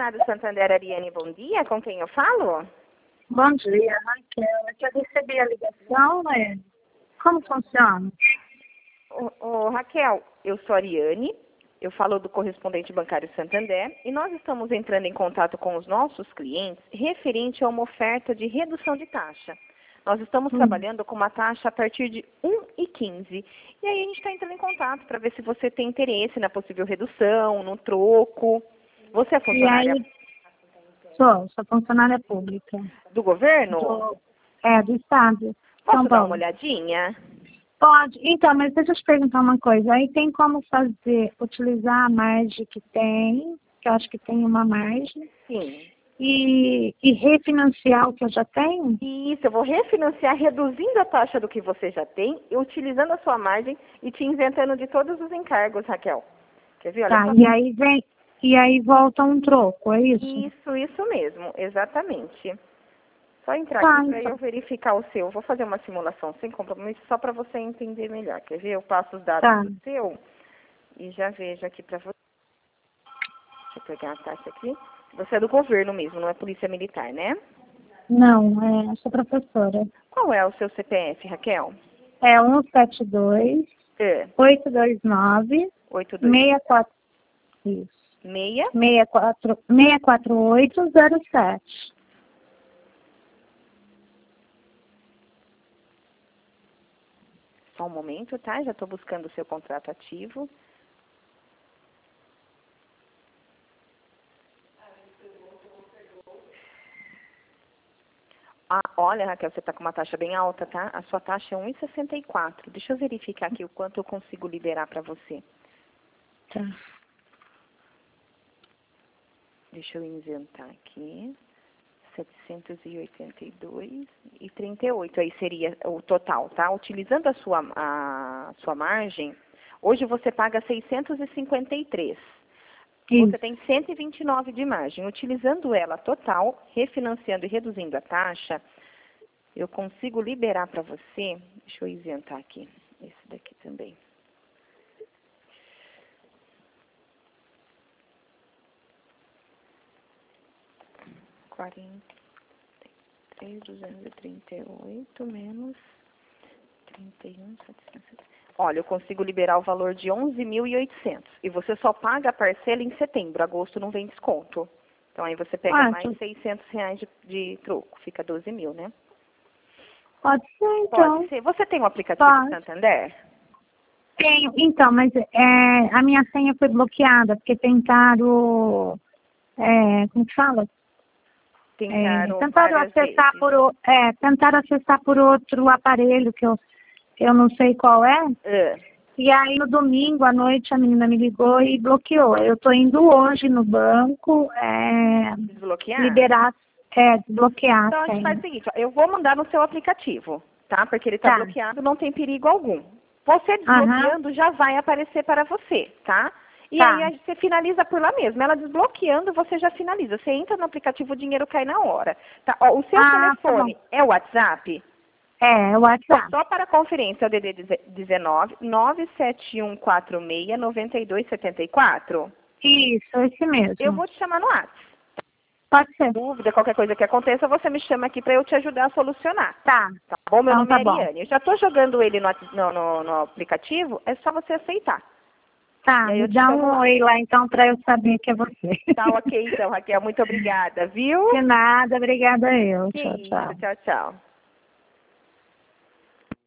Concessionário Santander, Ariane, bom dia. Com quem eu falo? Bom dia, Raquel. É que eu recebi a ligação, né? Como funciona? Raquel, eu sou a Ariane, eu falo do correspondente bancário Santander e nós estamos entrando em contato com os nossos clientes referente a uma oferta de redução de taxa. Nós estamos trabalhando com uma taxa a partir de 1,15. E aí a gente está entrando em contato para ver se você tem interesse na possível redução, no troco. Você é funcionária Sou funcionária pública. do governo? Do Estado. Posso São dar Paulo. uma olhadinha? Pode. Então, mas deixa eu te perguntar uma coisa. Aí tem como utilizar a margem que tem, que eu acho que tem uma margem, Sim. e refinanciar o que eu já tenho? Isso, eu vou refinanciar reduzindo a taxa do que você já tem, e utilizando a sua margem e te isentando de todos os encargos, Raquel. Quer ver? Olha Tá, só. e aí volta um troco, é isso? Isso mesmo, exatamente. Só entrar Tá, aqui para então. eu verificar o seu. Vou fazer uma simulação sem compromisso, só para você entender melhor. Quer ver? Eu passo os dados Tá. do seu e já vejo aqui para você. Deixa eu pegar a taxa aqui. Você é do governo mesmo, não é polícia militar, né? Não, eu sou professora. Qual é o seu CPF, Raquel? É 172 É. 829 82 64 isso. 64807. Só um momento, tá? Já estou buscando o seu contrato ativo. Olha, Raquel, você está com uma taxa bem alta, tá? A sua taxa é 1,64. Deixa eu verificar aqui o quanto eu consigo liberar para você. Tá. Deixa eu isentar aqui. 782,38. Aí seria o total, tá? Utilizando a sua margem, hoje você paga 653. Você tem 129 de margem. Utilizando ela total, refinanciando e reduzindo a taxa, eu consigo liberar para você, deixa eu isentar aqui, esse daqui também. R$43.238 menos 31.770. Olha, eu consigo liberar o valor de 11.800. E você só paga a parcela em setembro. Agosto não vem desconto. Então aí você pega mais R$600 de troco. Fica 12 mil, né? Pode ser, então. Pode ser. Você tem o aplicativo Santander? Tenho. Então, mas a minha senha foi bloqueada, porque tentaram, como que fala? Tentaram acessar por outro aparelho, que eu não sei qual é. E aí, no domingo à noite, a menina me ligou e bloqueou. Eu estou indo hoje no banco desbloquear? Desbloquear. Então, a gente faz o seguinte, ó, eu vou mandar no seu aplicativo, tá? Porque ele está bloqueado, não tem perigo algum. Você desbloqueando, já vai aparecer para você, tá? E aí você finaliza por lá mesmo. Ela desbloqueando, você já finaliza. Você entra no aplicativo, o dinheiro cai na hora. Tá? Ó, o seu telefone é o WhatsApp? É o WhatsApp. Só para a conferência, é o DD 19 97146 9274? Isso, esse mesmo. Eu vou te chamar no WhatsApp. Pode ser. Dúvida, qualquer coisa que aconteça, você me chama aqui para eu te ajudar a solucionar. Tá. Tá bom? Meu nome é bom. Ariane. Eu já estou jogando ele no aplicativo, é só você aceitar. Tá, me dá um oi lá então para eu saber que é você. Tá, ok então, Raquel. Muito obrigada, viu? De nada, obrigada eu. Que Tchau, isso, tchau. tchau, tchau.